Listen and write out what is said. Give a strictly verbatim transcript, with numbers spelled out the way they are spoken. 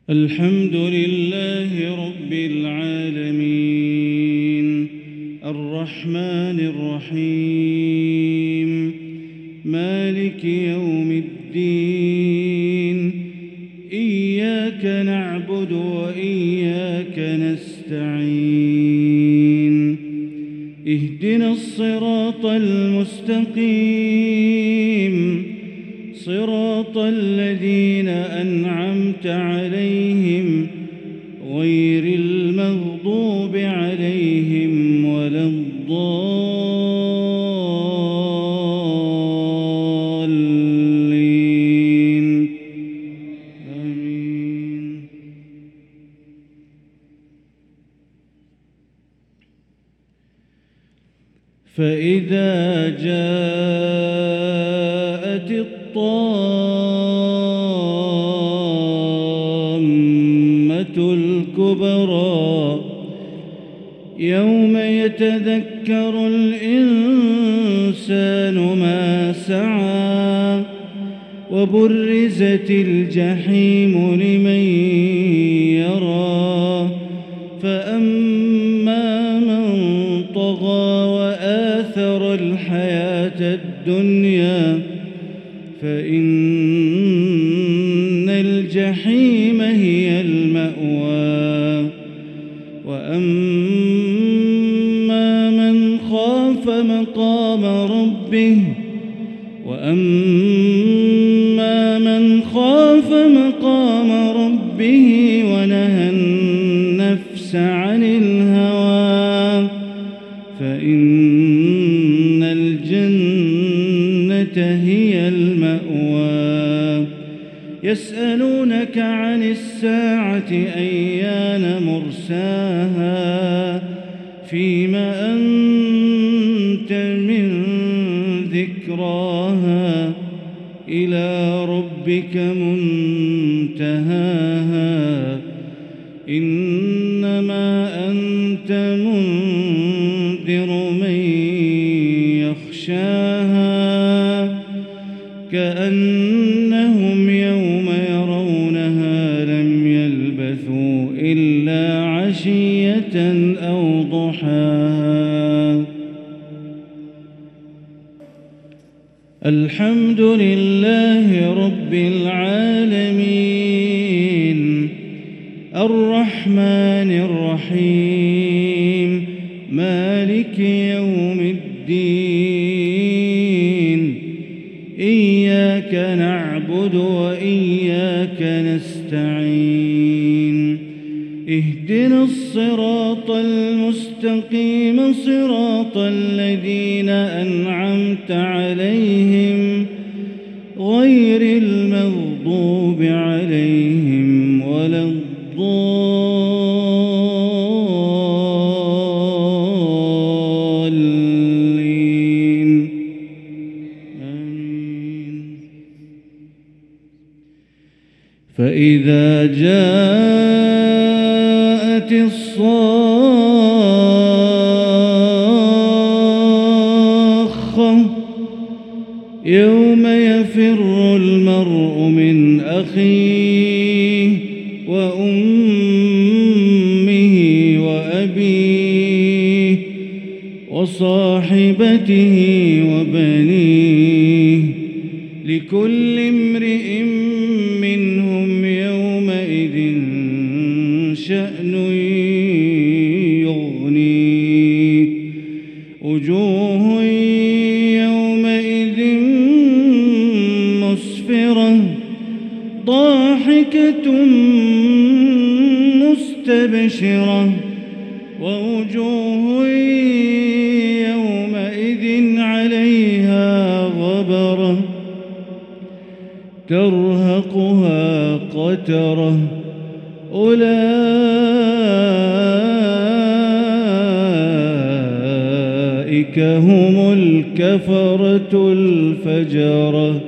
الحمد لله رب العالمين الرحمن الرحيم مالك يوم الدين إياك نعبد وإياك نستعين اهدنا الصراط المستقيم صراط الذين أنعمت عليهم غير المغضوب عليهم ولا الضالين آمين. فإذا جاءت الطامة الكبرى يوم يتذكر الإنسان ما سعى وبرزت الجحيم لمن يرى فأما من طغى وآثر الحياة الدنيا فإن الجحيم هي المأوى وأما من خاف مقام ربه وأما من خاف مقام ربه ونهى النفس عن الهوى فإن الجنة هي المأوى. يسألونك عن الساعة أيان مرساها فيما أنت من ذكراها إلى ربك منتهاها إنما أنت منذر من يخشاها كأنهم يوم يرونها لم يلبثوا إلا عشية أو ضحاها. الحمد لله رب العالمين الرحمن الرحيم مالك يوم الدين إياك نعبد وإياك نستعين اهدنا الصراط المستقيم صراط الذين أنعمت عليهم غير المغضوب عليهم ولا الضالين آمين. فإذا جاءت الصاخة يوم يفر المرء من أخيه وأمه وأبيه وصاحبته وبنيه لكل امرئ منهم يومئذ شأن يغنيه وجوه يومئذ مسفرة ضاحكة مستبشرة ووجوه يومئذ عليها غبرة ترهقها قترة أولئك هم الكفرة الفجرة.